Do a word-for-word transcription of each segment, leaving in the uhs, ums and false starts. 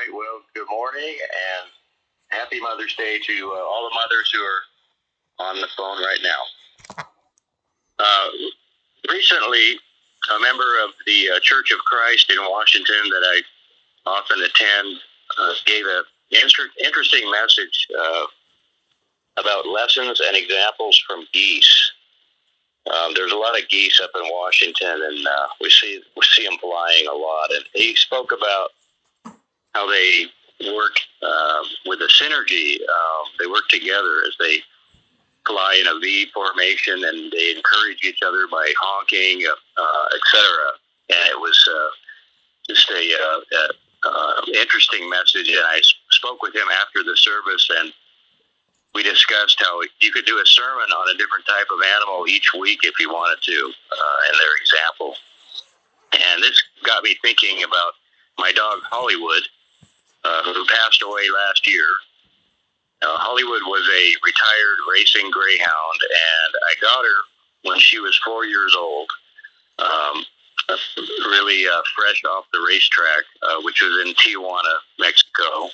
right. Well, good morning and happy Mother's Day to uh, all the mothers who are on the phone right now. Uh, recently, a member of the uh, Church of Christ in Washington that I often attend uh, gave an inter- interesting message uh, about lessons and examples from geese. Um, there's a lot of geese up in Washington, and uh, we see we see them flying a lot. And he spoke about how they work uh, with a synergy. Um, they work together as they fly in a V formation, and they encourage each other by honking, uh, et cetera. And it was uh, just a, uh, a uh, interesting message. And I spoke with him after the service, and we discussed how you could do a sermon on a different type of animal each week if you wanted to, uh, and their example. And this got me thinking about my dog Hollywood, uh, who passed away last year. Uh, Hollywood was a retired racing greyhound, and I got her when she was four years old, um, really uh, fresh off the racetrack, uh, which was in Tijuana, Mexico.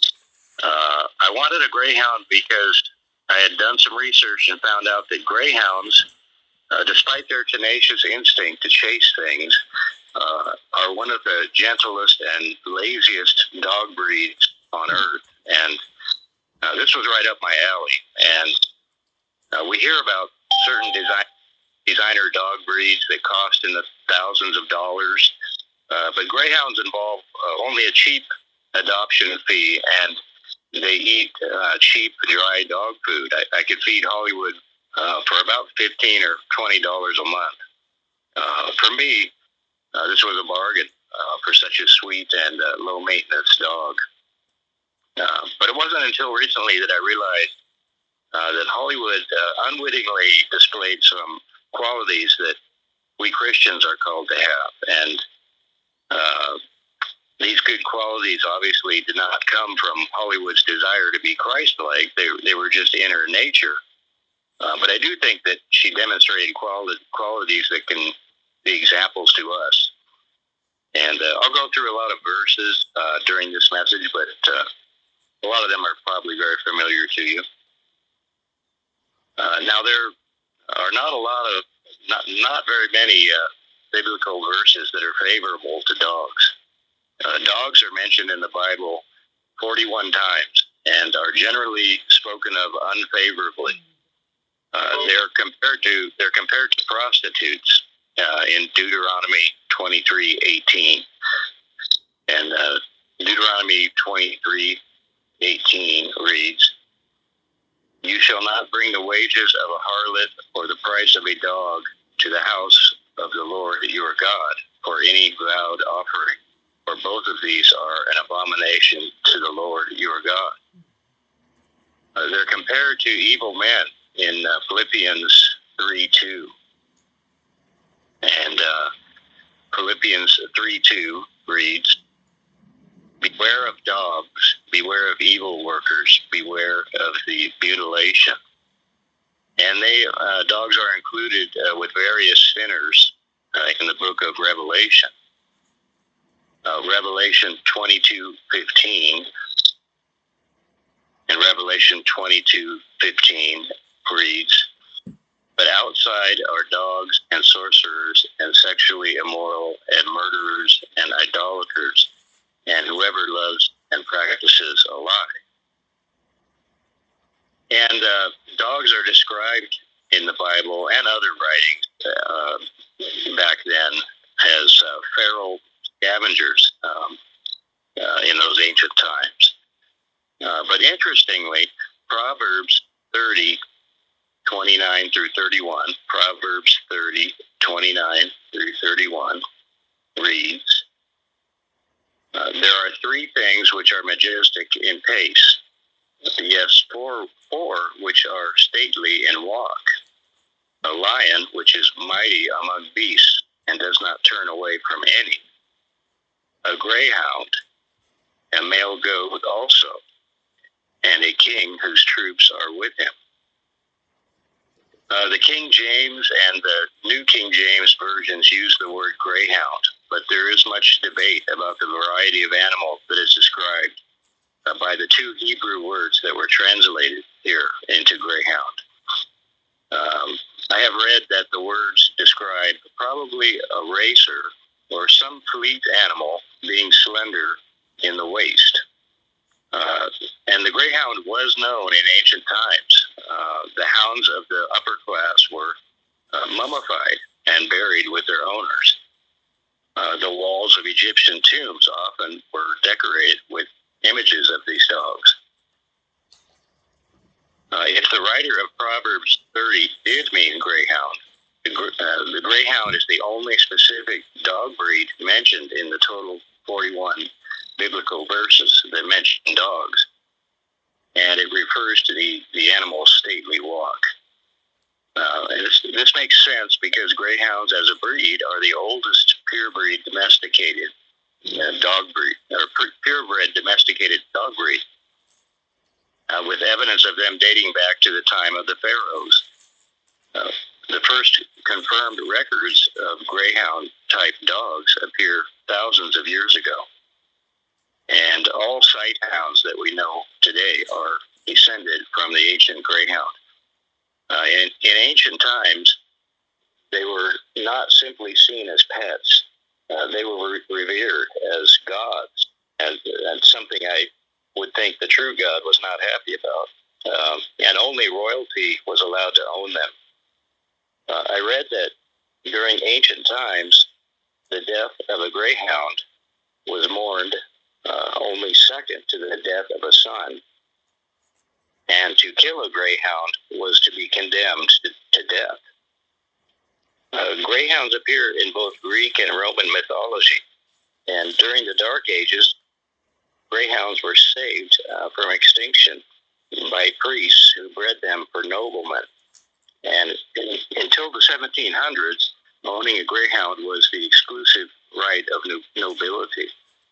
Uh, I wanted a greyhound because I had done some research and found out that greyhounds, uh, despite their tenacious instinct to chase things, uh, are one of the gentlest and laziest dog breeds on earth. And uh, this was right up my alley. And uh, we hear about certain design, designer dog breeds that cost in the thousands of dollars, uh, but greyhounds involve uh, only a cheap adoption fee, and they eat uh, cheap, dry dog food. I, I could feed Hollywood uh, for about fifteen or twenty dollars a month. Uh, for me, uh, this was a bargain uh, for such a sweet and uh, low-maintenance dog. Uh, but it wasn't until recently that I realized uh, that Hollywood uh, unwittingly displayed some qualities that we Christians are called to have. And uh, these good qualities obviously did not come from Hollywood's desire to be Christ-like. They, they were just in her nature. Uh, but I do think that she demonstrated quali- qualities that can be examples to us. And uh, I'll go through a lot of verses uh, during this message, but uh, a lot of them are probably very familiar to you. Uh, now, there are not a lot of, not, not very many uh, biblical verses that are favorable to dogs. Uh, dogs are mentioned in the Bible forty-one times and are generally spoken of unfavorably. Uh, they're compared to they're compared to prostitutes uh, in Deuteronomy twenty-three eighteen, and uh, Deuteronomy twenty-three eighteen reads, "You shall not bring the wages of a harlot or the price of a dog to the house of the Lord your God for any vowed offering. For both of these are an abomination to the Lord your God." Uh, they're compared to evil men in uh, Philippians three two. And uh, Philippians three two reads, "Beware of dogs, beware of evil workers, beware of the mutilation." And they uh, dogs are included uh, with various sinners uh, in the book of Revelation. Uh, Revelation twenty-two fifteen and Revelation twenty-two fifteen reads, "But outside are dogs and sorcerers and sexually immoral and murderers and idolaters and whoever loves and practices a lie." And uh, dogs are described in the Bible and other writings uh, back then as uh, feral scavengers um, uh, in those ancient times. Uh, but interestingly, Proverbs thirty, twenty-nine through thirty-one, Proverbs thirty, twenty-nine through thirty-one reads, uh, "There are three things which are majestic in pace, yes, four, four which are stately in walk. A lion which is mighty among beasts and does not turn away from any. A greyhound, a male goat also, and a king whose troops are with him." Uh, the King James and the New King James versions use the word greyhound, but there is much debate about the variety of animal that is described by the two Hebrew words that were translated here into greyhound. Um, I have read that the words describe probably a racer or some fleet animal being slender in the waist. Uh, and the greyhound was known in ancient times. Uh, the hounds of the upper class were uh, mummified and buried with their owners. Uh, the walls of Egyptian tombs often were decorated with images of these dogs. Uh, if the writer of Proverbs thirty did mean greyhound, the, uh, the greyhound is the only specific dog breed mentioned in the total forty-one biblical verses that mention dogs, and it refers to the, the animal's stately walk. Uh, and this, this makes sense because greyhounds as a breed are the oldest purebred domesticated uh, dog breed, or purebred domesticated dog breed, uh, with evidence of them dating back to the time of the pharaohs. Uh, the first confirmed records of greyhound-type dogs appear thousands of years ago. And all sight hounds that we know today are descended from the ancient greyhound. Uh, in, in ancient times, they were not simply seen as pets. Uh, they were re- revered as gods, and, and something I would think the true God was not happy about. Um, and only royalty was allowed to own them. Uh, I read that during ancient times, the death of a greyhound was mourned uh, only second to the death of a son. And to kill a greyhound was to be condemned to, to death. Uh, greyhounds appear in both Greek and Roman mythology. And during the Dark Ages, greyhounds were saved uh, from extinction by priests who bred them for noblemen. And in, until the seventeen hundreds, owning a greyhound was the exclusive right of no, nobility.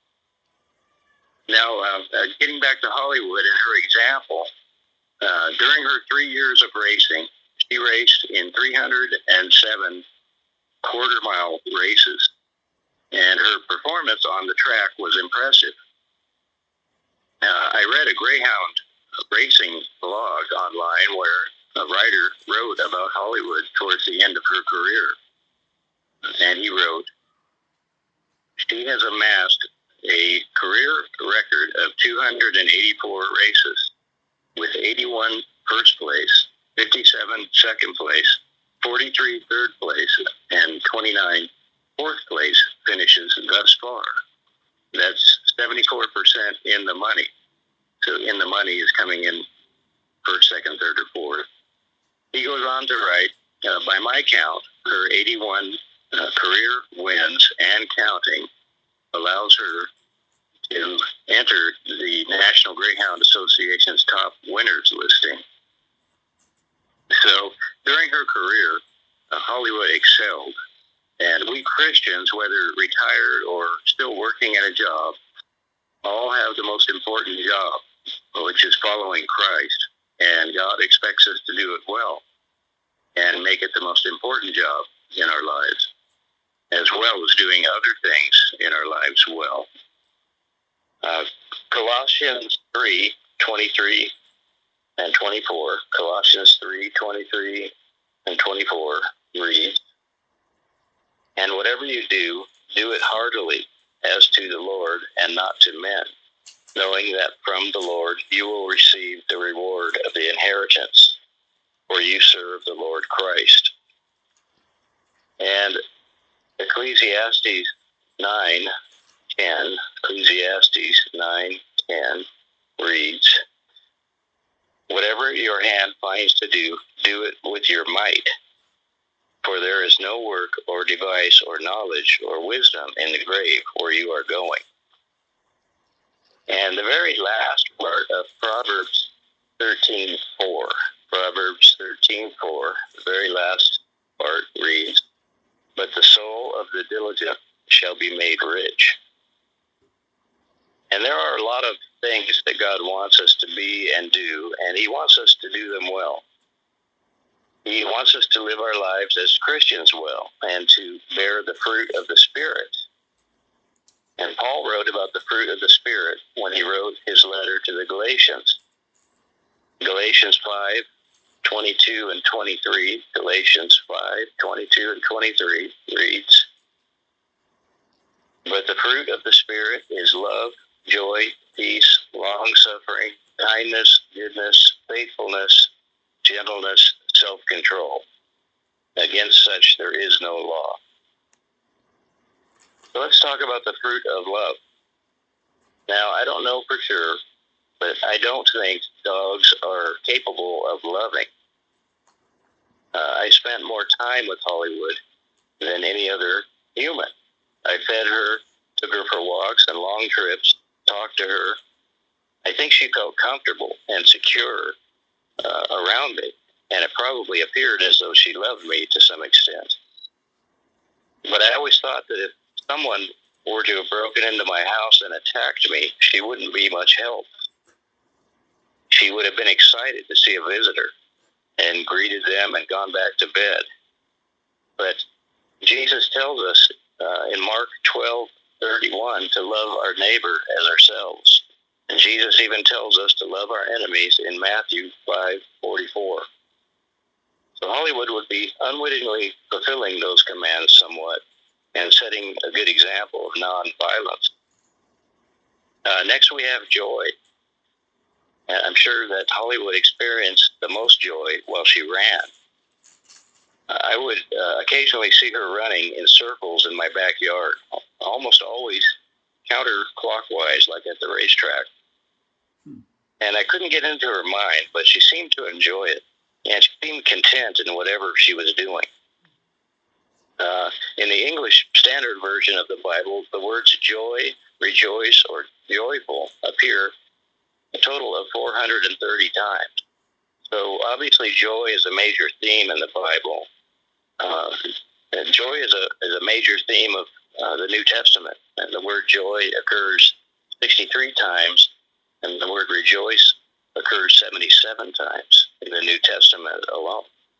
Now, uh, uh, getting back to Hollywood and her example, uh, during her three years of racing, she raced in three hundred seven quarter-mile races, and her performance on the track was impressive. Uh, I read a greyhound racing blog online where a writer wrote about Hollywood towards the end of her career, and he wrote, "She has amassed a career record of two hundred eighty-four races, with eighty-one first place, fifty-seven second place, forty-three third place, and twenty-nine fourth place finishes thus far. That's seventy-four percent in the money. So in the money is coming in first, second, third, or fourth." He goes on to write, uh, by my count, her eighty-one uh, career wins and counting allows her to enter the National Greyhound Association's top winners listing. So during her career, uh, Hollywood excelled, and we Christians, whether retired or still working at a job, all have the most important job, which is following Christ, and God expects us to do it well and make it the most important job in our lives, as well as doing other things in our lives well. Uh, Colossians three twenty-three and twenty-four. Colossians three twenty-three and twenty-four reads, "And whatever you do, do it heartily, as to the Lord and not to men, knowing that from the Lord you will receive the reward of the inheritance, for you serve the Lord Christ." And Ecclesiastes nine ten, Ecclesiastes nine ten reads, "Whatever your hand finds to do, do it with your might, for there is no work or device or knowledge or wisdom in the grave where you are going." And the very last part of Proverbs thirteen four, Proverbs thirteen four, the very last part reads, "But the soul of the diligent shall be made rich." And there are a lot of things that God wants us to be and do, and He wants us to do them well. He wants us to live our lives as Christians well and to bear the fruit of the Spirit. And Paul wrote about the fruit of the Spirit when he wrote his letter to the Galatians. Galatians five, twenty-two and twenty-three, Galatians five, twenty-two and twenty-three reads, "But the fruit of the Spirit is love, joy, peace, long-suffering, kindness, goodness, faithfulness, gentleness, self-control. Against such there is no law." So let's talk about the fruit of love. Now, I don't know for sure, but I don't think dogs are capable of loving. Uh, I spent more time with Hollywood than any other human. I fed her, took her for walks and long trips, talked to her. I think she felt comfortable and secure uh, around me, and it probably appeared as though she loved me to some extent. But I always thought that if someone were to have broken into my house and attacked me, she wouldn't be much help. She would have been excited to see a visitor and greeted them and gone back to bed. But Jesus tells us uh, in Mark twelve thirty-one to love our neighbor as ourselves. And Jesus even tells us to love our enemies in Matthew five forty-four. So Hollywood would be unwittingly fulfilling those commands somewhat and setting a good example of nonviolence. Uh, next we have joy. And I'm sure that Hollywood experienced the most joy while she ran. Uh, I would uh, occasionally see her running in circles in my backyard, almost always counterclockwise, like at the racetrack. Hmm. And I couldn't get into her mind, but she seemed to enjoy it, and she seemed content in whatever she was doing. Uh, in the English Standard Version of the Bible, the words joy, rejoice, or joyful appear a total of four hundred thirty times. So obviously joy is a major theme in the Bible. Uh, and joy is a, is a major theme of uh, the New Testament. And the word joy occurs sixty-three times, and the word rejoice occurs seventy-seven times in the New Testament alone.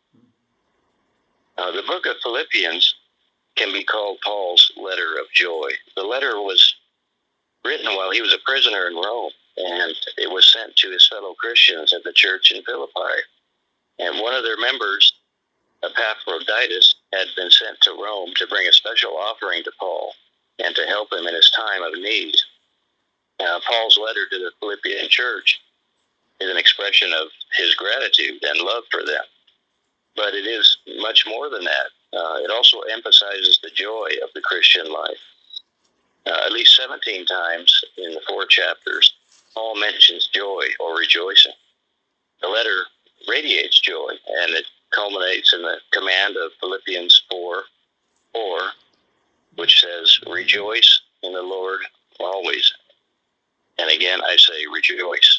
Uh, the book of Philippians can be called Paul's letter of joy. The letter was written while he was a prisoner in Rome, and it was sent to his fellow Christians at the church in Philippi. And one of their members, Epaphroditus, had been sent to Rome to bring a special offering to Paul and to help him in his time of need. Uh, Paul's letter to the Philippian church is an expression of his gratitude and love for them. But it is much more than that. Uh, it also emphasizes the joy of the Christian life. Uh, at least seventeen times in the four chapters, Paul mentions joy or rejoicing. The letter radiates joy, and it culminates in the command of Philippians four four, which says, "Rejoice in the Lord always." And again, I say rejoice.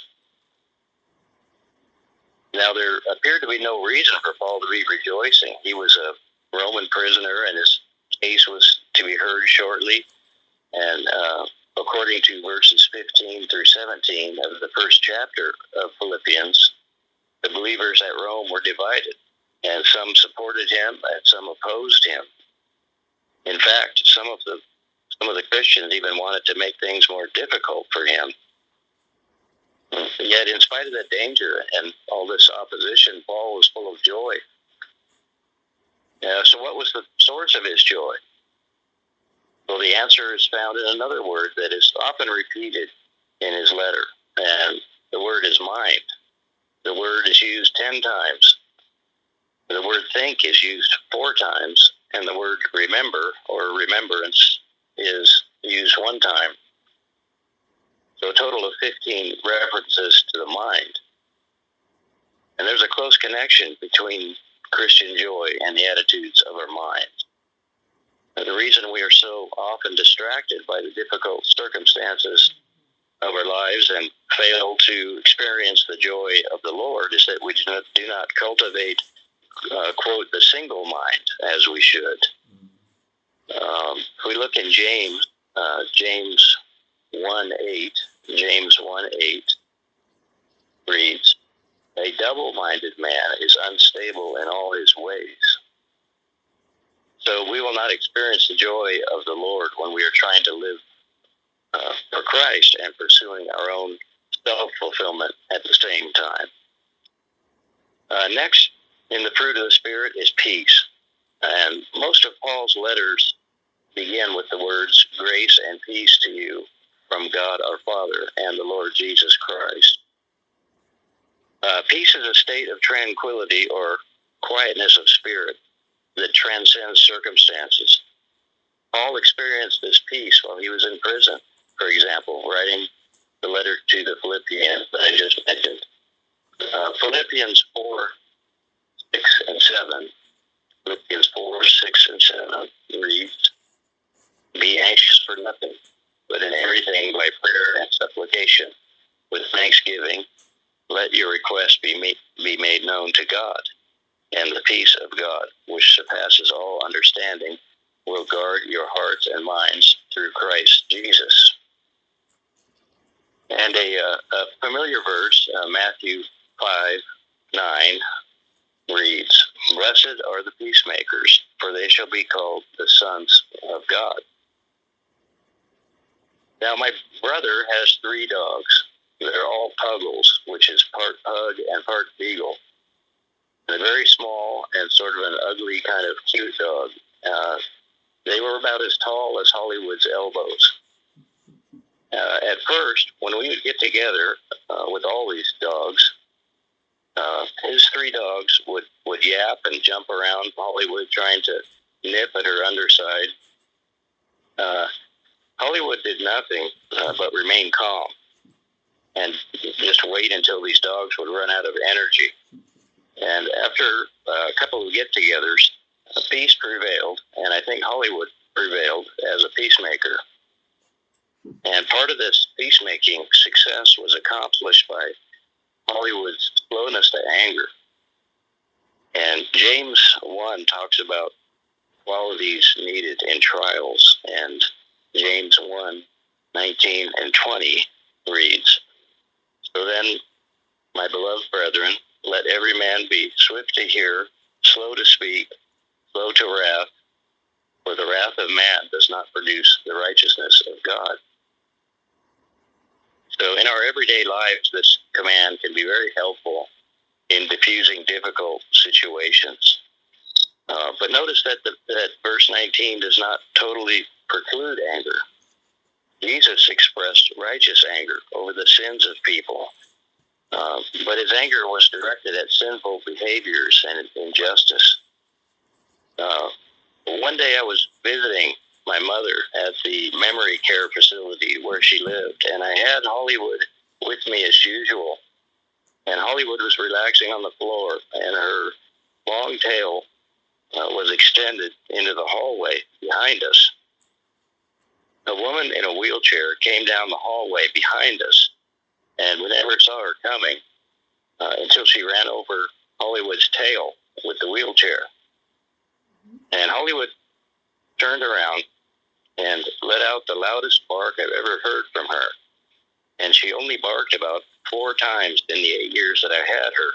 Now, there appeared to be no reason for Paul to be rejoicing. He was a Roman prisoner, and his case was to be heard shortly. And uh, according to verses fifteen through seventeen of the first chapter of Philippians, the believers at Rome were divided, and some supported him and some opposed him. In fact, some of the some of the Christians even wanted to make things more difficult for him. Yet, in spite of that danger and all this opposition, Paul was full of joy. Uh, so what was the source of his joy? Well, the answer is found in another word that is often repeated in his letter, and the word is mind. The word is used ten times. The word think is used four times, and the word remember or remembrance is used one time. So a total of fifteen references to the mind. And there's a close connection between Christian joy and the attitudes of our minds. And the reason we are so often distracted by the difficult circumstances of our lives and fail to experience the joy of the Lord is that we do not, do not cultivate, uh, quote, the single mind as we should. Um, if we look in James, uh, James one eight, James one eight reads, "A double-minded man is unstable in all his ways." So we will not experience the joy of the Lord when we are trying to live uh, for Christ and pursuing our own self-fulfillment at the same time. Uh, next, in the fruit of the Spirit is peace. And most of Paul's letters begin with the words, grace and peace to you from God our Father and the Lord Jesus Christ. Uh, peace is a state of tranquility or quietness of spirit that transcends circumstances. Paul experienced this peace while he was in prison, for example, writing the letter to the Philippians that I just mentioned. Uh, Philippians four, six, and seven. Philippians four, six, and seven reads, be anxious for nothing, but in everything by prayer and supplication, with thanksgiving, let your requests be made, be made known to God, and the peace of God, which surpasses all understanding, will guard your hearts and minds through Christ Jesus. And a, uh, a familiar verse, uh, Matthew five, nine, reads, blessed are the peacemakers, for they shall be called the sons of God. Now, my brother has three dogs. They're all puggles, which is part pug and part beagle. They're very small and sort of an ugly kind of cute dog. Uh, they were about as tall as Hollywood's elbows. Uh, at first, when we would get together uh, with all these dogs, uh, his three dogs would, would yap and jump around Hollywood trying to nip at her underside. Uh, Hollywood did nothing uh, but remain calm and just wait until these dogs would run out of energy. And after uh, a couple of get-togethers, peace prevailed, and I think Hollywood prevailed as a peacemaker. And part of this peacemaking success was accomplished by Hollywood's slowness to anger. And James one talks about qualities needed in trials, and James one, nineteen and twenty reads, so then, my beloved brethren, let every man be swift to hear, slow to speak, slow to wrath, for the wrath of man does not produce the righteousness of God. So in our everyday lives, this command can be very helpful in diffusing difficult situations. Uh, but notice that, the, that verse nineteen does not totally preclude anger. Jesus expressed righteous anger over the sins of people, uh, but his anger was directed at sinful behaviors and injustice. Uh, one day I was visiting my mother at the memory care facility where she lived, and I had Hollywood with me as usual. And Hollywood was relaxing on the floor, and her long tail uh, was extended into the hallway behind us. A woman in a wheelchair came down the hallway behind us, and we never saw her coming uh, until she ran over Hollywood's tail with the wheelchair. And Hollywood turned around and let out the loudest bark I've ever heard from her. And she only barked about four times in the eight years that I had her.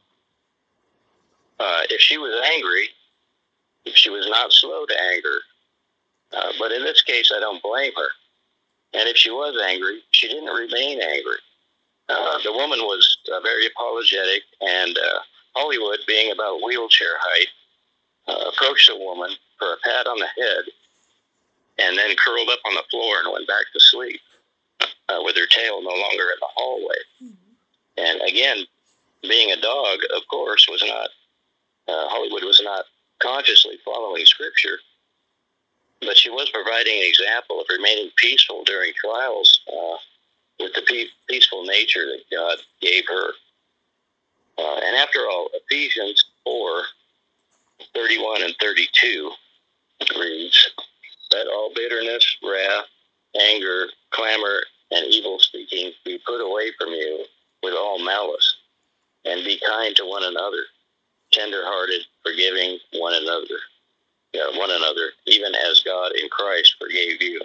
Uh, if she was angry, if she was not slow to anger, uh, but in this case, I don't blame her. And if she was angry, she didn't remain angry. Uh, the woman was uh, very apologetic, and uh, Hollywood, being about wheelchair height, uh, approached the woman for a pat on the head, and then curled up on the floor and went back to sleep uh, with her tail no longer in the hallway. Mm-hmm. And again, being a dog, of course, was not, uh, Hollywood was not consciously following Scripture, but she was providing an example of remaining peaceful during trials uh, with the pe- peaceful nature that God gave her. Uh, and after all, Ephesians four, thirty-one and thirty-two reads, let all bitterness, wrath, anger, clamor, and evil speaking be put away from you with all malice, and be kind to one another, tender-hearted, forgiving one another, yeah, one another, even as God in Christ forgave you.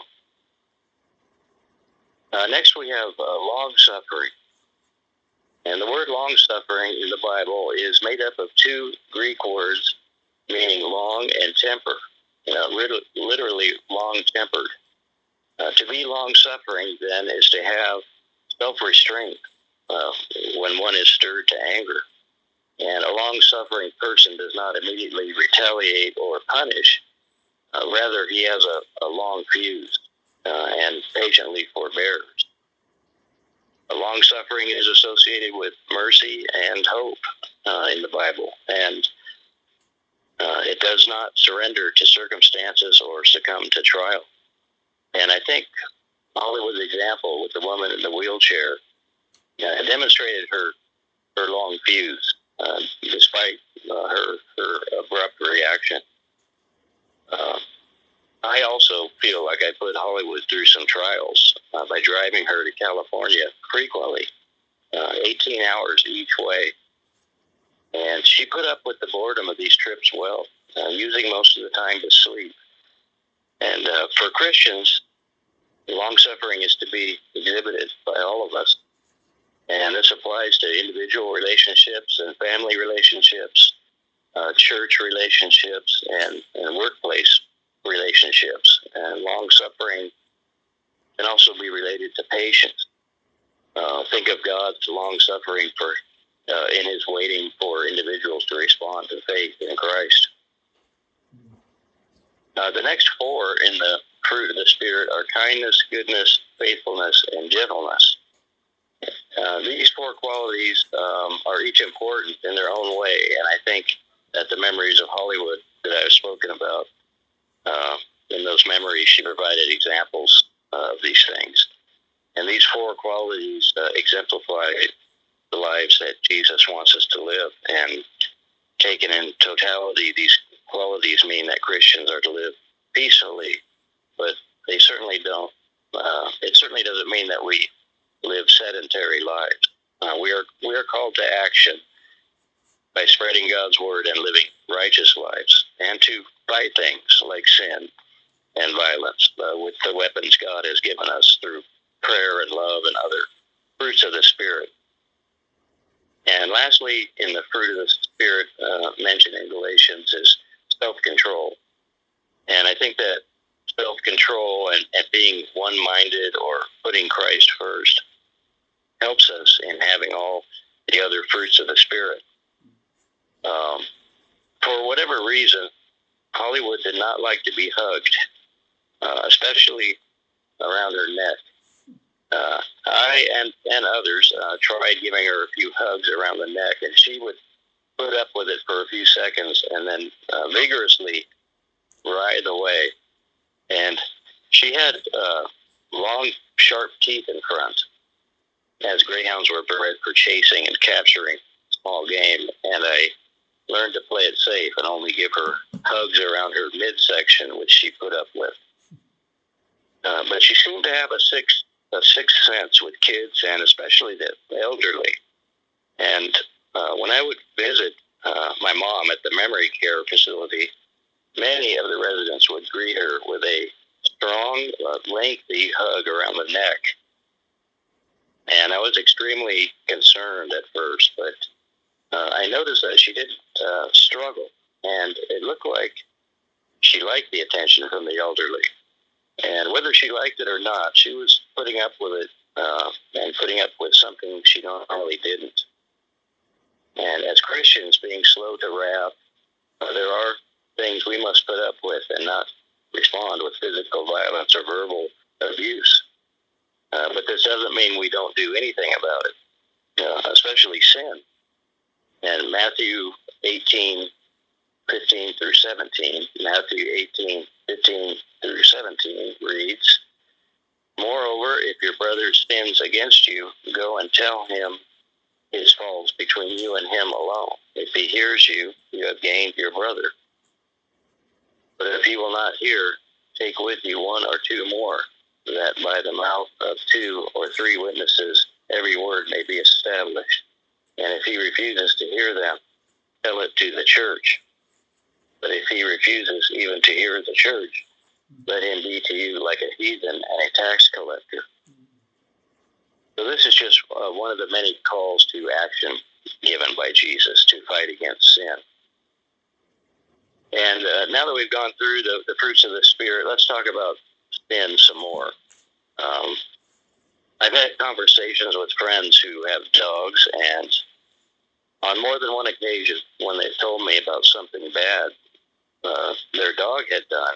Uh, next we have uh, long-suffering. And the word long-suffering in the Bible is made up of two Greek words meaning long and temper. You know, literally long-tempered. Uh, to be long-suffering, then, is to have self-restraint uh, when one is stirred to anger. And a long-suffering person does not immediately retaliate or punish. Uh, rather, he has a, a long fuse uh, and patiently forbears. A long-suffering is associated with mercy and hope uh, in the Bible, and uh, it does not surrender to circumstances or succumb to trial. And I think Hollywood's example with the woman in the wheelchair uh, demonstrated her, her long fuse, uh, despite uh, her, her abrupt reaction. Uh, I also feel like I put Hollywood through some trials uh, by driving her to California frequently, uh, eighteen hours each way. And she put up with the boredom of these trips well, uh, using most of the time to sleep. And uh, for Christians, long-suffering is to be exhibited by all of us. And this applies to individual relationships and family relationships, uh, church relationships, and, and workplace relationships. And long-suffering can also be related to patience. Uh, think of God's long-suffering for uh, in his waiting for individuals to respond to faith in Christ. Uh, the next four in the fruit of the Spirit are kindness, goodness, faithfulness, and gentleness. Uh, these four qualities um, are each important in their own way, and I think that the memories of Hollywood that I've spoken about, uh, in those memories, she provided examples uh, of these things. And these four qualities uh, exemplify the lives that Jesus wants us to live. And taken in totality, these qualities mean that Christians are to live peacefully, but they certainly don't. Uh, it certainly doesn't mean that we live sedentary lives. Uh, we are we are called to action by spreading God's word and living righteous lives, and to fight things like sin and violence uh, with the weapons God has given us through prayer and love and other fruits of the Spirit. And lastly, in the fruit of the Spirit uh, mentioned in Galatians is self-control. And I think that self-control and, and being one-minded or putting Christ first helps us in having all the other fruits of the Spirit. Um, for whatever reason, Hollywood did not like to be hugged, uh, especially around her neck. Uh, I and, and others uh, tried giving her a few hugs around the neck, and she would put up with it for a few seconds and then uh, vigorously writhe away. And she had uh, long, sharp teeth in front, as greyhounds were bred for chasing and capturing small game. And I learned to play it safe and only give her hugs around her midsection, which she put up with. Uh, but she seemed to have a sixth, a sixth sense with kids and especially the elderly. And uh, when I would visit uh, my mom at the memory care facility, many of the residents would greet her with a strong, uh, lengthy hug around the neck. And I was extremely concerned at first, but uh, I noticed that she didn't uh, struggle. And it looked like she liked the attention from the elderly. And whether she liked it or not, she was putting up with it uh, and putting up with something she normally didn't. And as Christians, being slow to wrath, uh, there are things we must put up with and not respond with physical violence or verbal abuse. Uh, but this doesn't mean we don't do anything about it, uh, especially sin. And Matthew eighteen, fifteen through seventeen, Matthew eighteen, fifteen through seventeen reads, "Moreover, if your brother sins against you, go and tell him his faults between you and him alone. If he hears you, you have gained your brother. But if he will not hear, take with you one or two more, that by the mouth of two or three witnesses every word may be established. And if he refuses to hear them, tell it to the church. But if he refuses even to hear the church, let him be to you like a heathen and a tax collector." So this is just uh, one of the many calls to action given by Jesus to fight against sin. And uh, now that we've gone through the, the fruits of the Spirit, let's talk about sin some more. Um, I've had conversations with friends who have dogs, and on more than one occasion, when they've told me about something bad uh, their dog had done,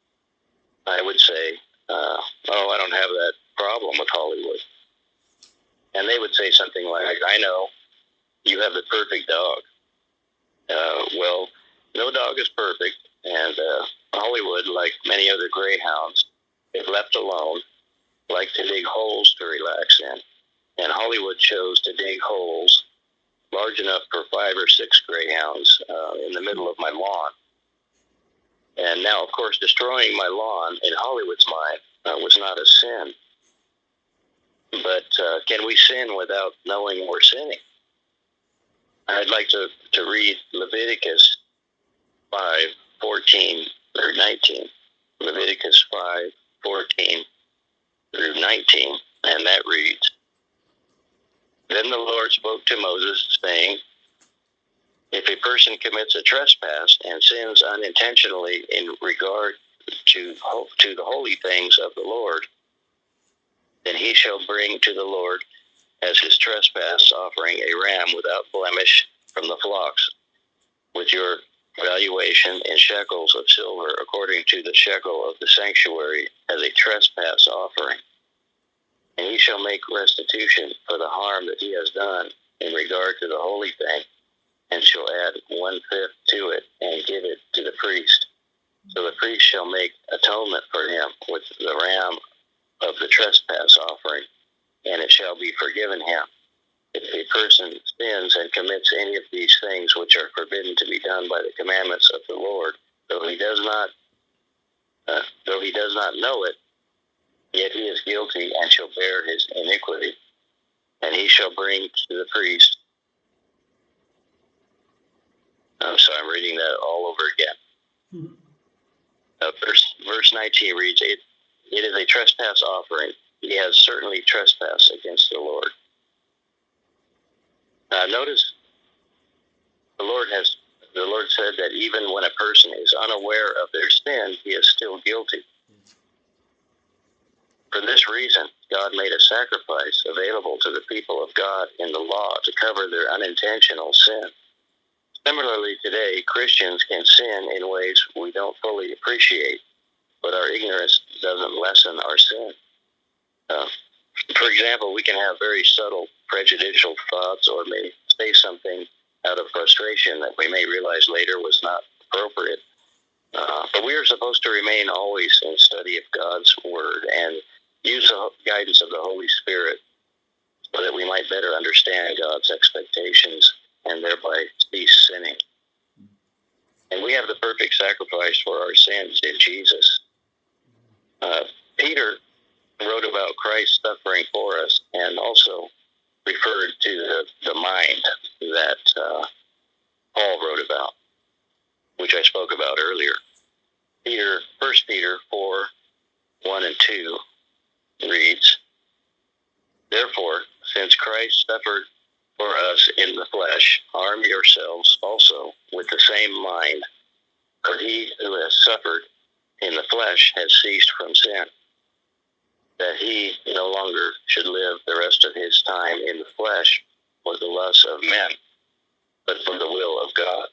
I would say, uh, oh, I don't have that problem with Hollywood. And they would say something like, I know, you have the perfect dog. Uh, well, no dog is perfect, and uh, Hollywood, like many other greyhounds, if left alone, like to dig holes to relax in. And Hollywood chose to dig holes large enough for five or six greyhounds uh, in the middle of my lawn. And now, of course, destroying my lawn in Hollywood's mind uh, was not a sin. But uh, can we sin without knowing we're sinning? I'd like to, to read Leviticus five, fourteen through nineteen. Leviticus five, fourteen through nineteen, and that reads, Then the Lord spoke to Moses, saying, If a person commits a trespass and sins unintentionally in regard to, to the holy things of the Lord, then he shall bring to the Lord as his trespass offering a ram without blemish from the flocks, with your valuation in shekels of silver, according to the shekel of the sanctuary, as a trespass offering. And he shall make restitution for the harm that he has done in regard to the holy thing, and shall add one-fifth to it, and give it to the priest. So the priest shall make atonement for him with the ram of the trespass offering, and it shall be forgiven him. If a person sins and commits any of these things which are forbidden to be done by the commandments of the Lord, though he does not, uh, though he does not know it, yet he is guilty and shall bear his iniquity, and he shall bring to the priest. Um, so I'm reading that all over again. Mm-hmm. Uh, verse verse nineteen reads, it, it is a trespass offering. He has certainly trespassed against the Lord. Uh, notice the Lord has the Lord said that even when a person is unaware of their sin, he is still guilty. For this reason, God made a sacrifice available to the people of God in the law to cover their unintentional sin. Similarly, today, Christians can sin in ways we don't fully appreciate, but our ignorance doesn't lessen our sin. Uh, for example, we can have very subtle prejudicial thoughts, or may say something out of frustration that we may realize later was not appropriate. Uh, but we are supposed to remain always in study of God's Word and use the guidance of the Holy Spirit so that we might better understand God's expectations and thereby cease sinning. And we have the perfect sacrifice for our sins in Jesus. Uh, Peter wrote about Christ suffering for us, and also referred to the, the mind that uh, Paul wrote about, which I spoke about earlier. Peter, First Peter four, one and two reads, Therefore, since Christ suffered for us in the flesh, arm yourselves also with the same mind, for he who has suffered in the flesh has ceased from sin, that he no longer should live the rest of his time in the flesh for the lusts of men, but for the will of God.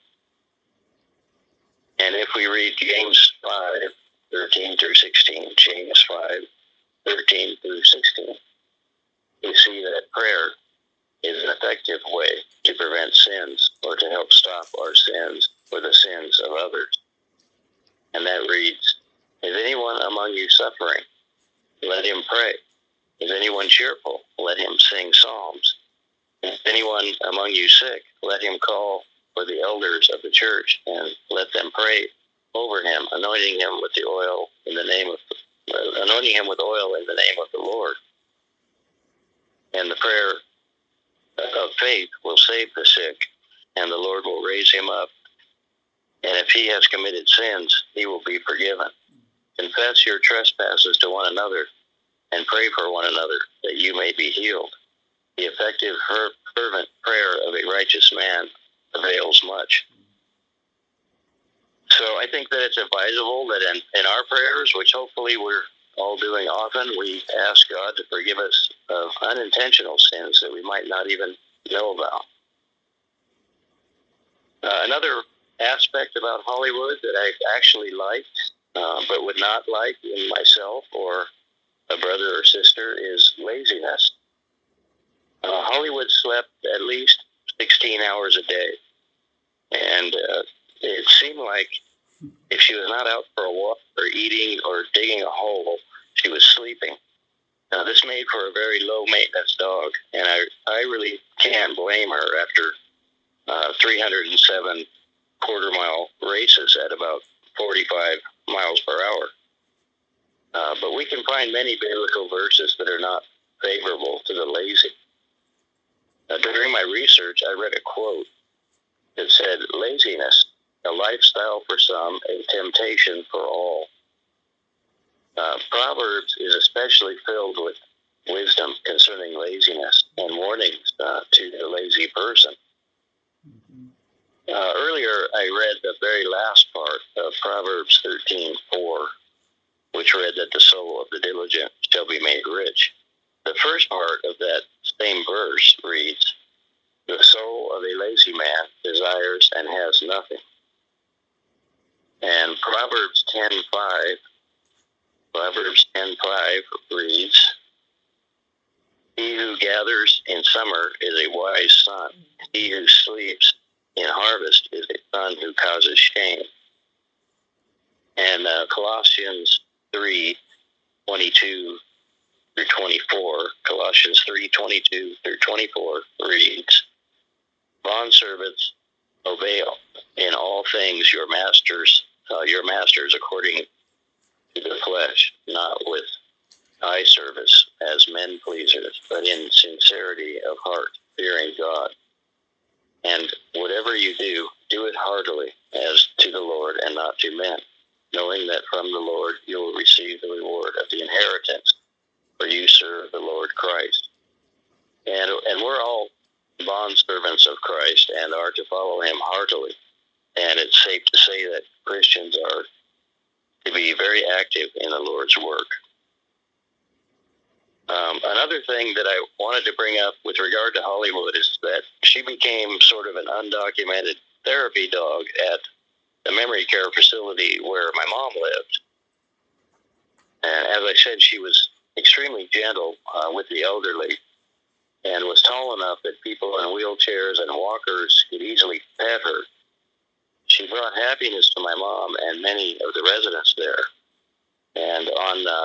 And if we read James five, thirteen through sixteen, James five, thirteen through sixteen, we see that prayer is an effective way to prevent sins or to help stop our sins or the sins of others. And that reads, Is anyone among you suffering? Let him pray. Is anyone cheerful? Let him sing psalms. Is anyone among you sick? Let him call for the elders of the church and let them pray over him, anointing him with the oil in the name of uh, anointing him with oil in the name of the Lord. And the prayer of faith will save the sick, and the Lord will raise him up. And if he has committed sins, he will be forgiven. Confess your trespasses to one another, and pray for one another, that you may be healed. The effective, fervent prayer of a righteous man avails much. So I think that it's advisable that in, in our prayers, which hopefully we're all doing often, we ask God to forgive us of unintentional sins that we might not even know about. Uh, another aspect about Hollywood that I actually liked, uh, but would not like in myself or a brother or sister, is laziness. Uh, Hollywood slept at least sixteen hours a day, and uh, it seemed like if she was not out for a walk or eating or digging a hole, she was sleeping. Now, this made for a very low-maintenance dog, and I, I really can't blame her after uh, three hundred seven quarter-mile races at about forty-five miles per hour. Uh, but we can find many biblical verses that are not favorable to the lazy. Uh, during my research, I read a quote that said, "Laziness, a lifestyle for some, a temptation for all." Uh, Proverbs is especially filled with wisdom concerning laziness and warnings uh, to the lazy person. Uh, earlier, I read the very last part of Proverbs thirteen four, which read that the soul of the diligent shall be made rich. The first part of that same verse reads, "The soul of a lazy man desires and has nothing." And Proverbs ten five, Proverbs ten five reads, "He who gathers in summer is a wise son. He who sleeps in harvest is a son who causes shame." And uh, Colossians three twenty-two through twenty-four, Colossians three twenty-two through twenty-four reads, "Bondservants, obey in all things your masters, uh, your masters according to the flesh, not with eye service as men pleasers, but in sincerity of heart, fearing God. And whatever you do, do it heartily as to the Lord and not to men, knowing that from the Lord you will receive the reward of the inheritance, for you serve the Lord Christ." And, and we're all bondservants of Christ and are to follow him heartily. And it's safe to say that Christians are to be very active in the Lord's work. Um, another thing that I wanted to bring up with regard to Hollywood is that she became sort of an undocumented therapy dog at the memory care facility where my mom lived. And as I said, she was extremely gentle uh, with the elderly and was tall enough that people in wheelchairs and walkers could easily pet her. She brought happiness to my mom and many of the residents there. And on uh,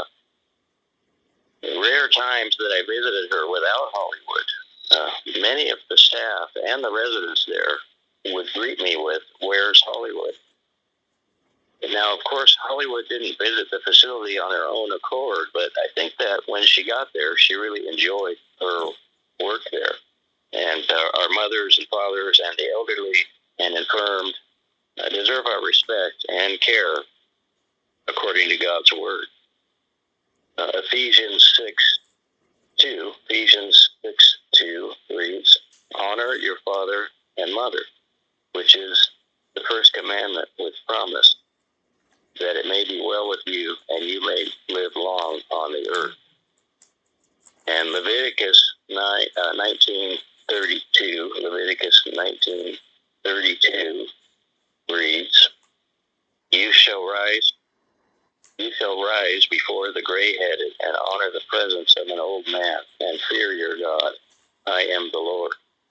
rare times that I visited her without Hollywood, uh, many of the staff and the residents there would greet me with, "Where's Hollywood?" Now, of course, Hollywood didn't visit the facility on her own accord, but I think that when she got there, she really enjoyed her work there. And uh, our mothers and fathers and the elderly and infirmed uh, deserve our respect and care according to God's word. Uh, Ephesians six two, Ephesians six two reads, "Honor your father and mother, which is the first commandment with promise, that it may be well with you and you may live long on the earth." And Leviticus nine, uh, nineteen thirty-two, Leviticus nineteen thirty-two reads, "You shall rise, you shall rise before the gray-headed and honor the presence of an old man and fear your God. I am the Lord."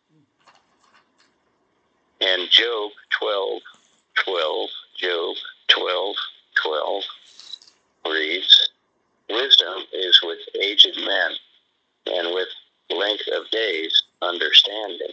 And Job twelve twelve, Job twelve twelve reads, "Wisdom is with aged men, and with length of days understanding."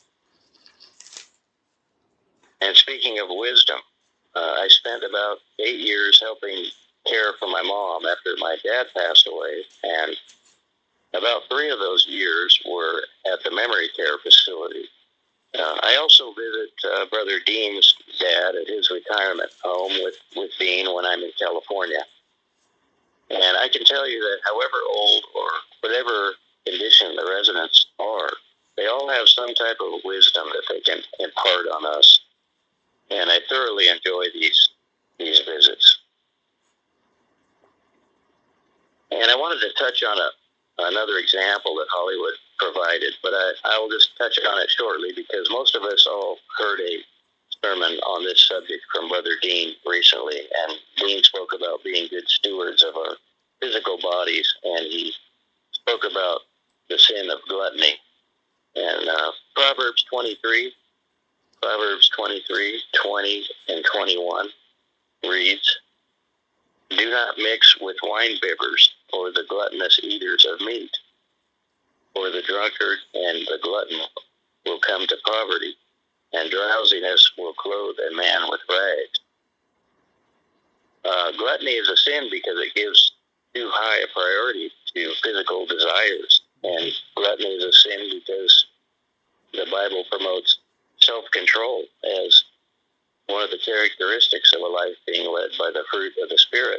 And speaking of wisdom, uh, I spent about eight years helping care for my mom after my dad passed away, and about three of those years were at the memory care facility. Uh, I also visit uh, Brother Dean's dad at his retirement home with, with Dean when I'm in California. And I can tell you that however old or whatever condition the residents are, they all have some type of wisdom that they can impart on us. And I thoroughly enjoy these these visits. wanted to touch on a another example that Hollywood provided, but I, I will just touch on it shortly because most of us all heard a sermon on this subject from Brother Dean recently, and Dean spoke about being good stewards of our physical bodies, and he spoke about the sin of gluttony. And uh, Proverbs twenty-three, Proverbs twenty-three, twenty, and twenty-one reads, "Do not mix with wine bibbers, or the gluttonous eaters of meat, for the drunkard and the glutton will come to poverty, and drowsiness will clothe a man with rags." Uh, gluttony is a sin because it gives too high a priority to physical desires, and gluttony is a sin because the Bible promotes self-control as one of the characteristics of a life being led by the fruit of the Spirit.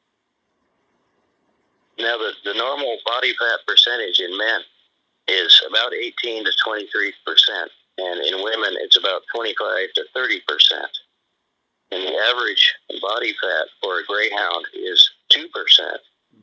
Now, the, the normal body fat percentage in men is about eighteen to twenty-three percent, and in women it's about twenty-five to thirty percent. And the average body fat for a greyhound is two percent.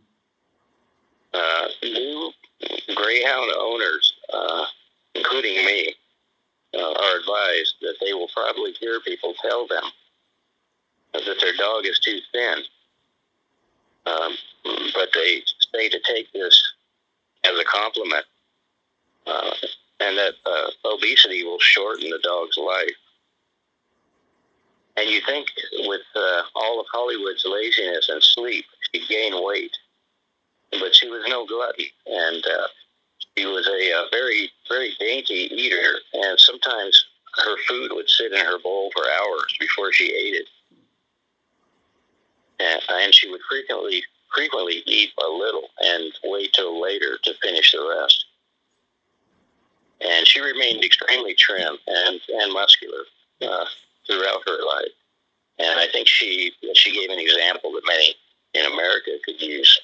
Uh, new greyhound owners, uh, including me, uh, are advised that they will probably hear people tell them that their dog is too thin. Um, but they say to take this as a compliment, uh, and that uh, obesity will shorten the dog's life. And you think with uh, all of Hollywood's laziness and sleep, she'd gain weight. But she was no glutton, and uh, she was a, a very, very dainty eater, and sometimes her food would sit in her bowl for hours before she ate it. And, and she would frequently frequently eat a little and wait till later to finish the rest. And she remained extremely trim and, and muscular uh, throughout her life. And I think she she gave an example that many in America could use.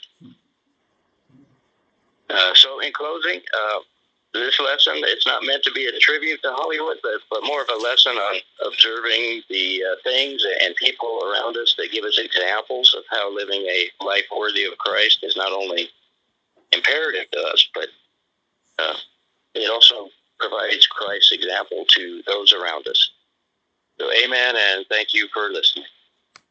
Uh, so in closing, uh, this lesson, it's not meant to be a tribute to Hollywood, but, but more of a lesson on observing the uh, things and people around us that give us examples of how living a life worthy of Christ is not only imperative to us, but uh, it also provides Christ's example to those around us. So amen, and thank you for listening.